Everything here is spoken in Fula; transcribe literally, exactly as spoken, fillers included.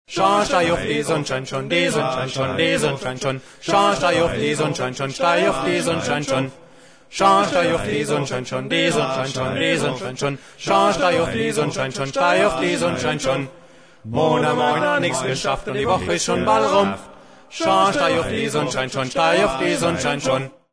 Schau, steig auf die Sonne, scheint schon, die Sonne scheint schon, die Sonne scheint schon. Schau, steig auf die Sonne, scheint schon, steig auf die Sonne, scheint schon. Schau, steig auf die Sonne, scheint schon, die Sonne scheint schon, die Sonne scheint schon. Schau, steig auf die Sonne, scheint schon, steig auf die Sonne, scheint schon. Mona, Mona, nix geschafft und die Woche ist schon bald rum. Schau, steig auf die Sonne, scheint schon, steig auf die Sonne, scheint schon.